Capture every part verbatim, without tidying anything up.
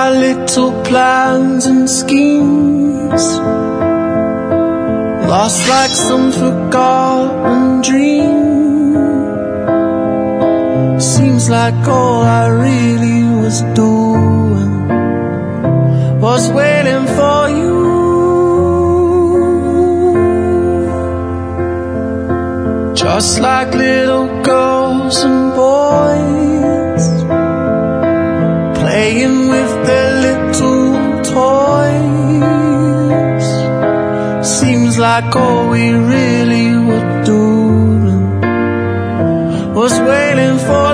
my little plans and schemes, lost like some forgotten dream. Seems like all I really was doing was waiting for you. Just like little girls and boys playing with their little toys. Seems like all we really were doing was waiting for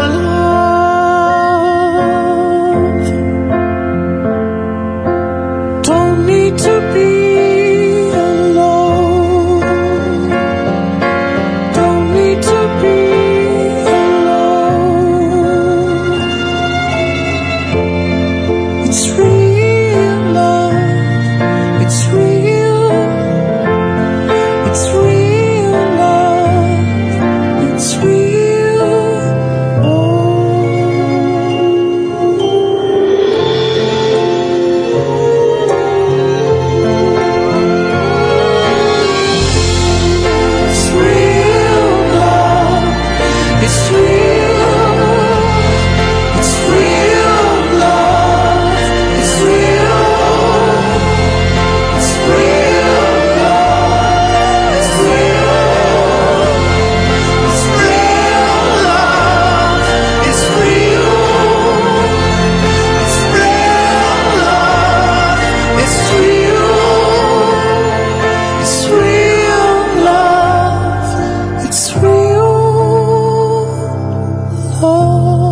love. Don't need to be oh.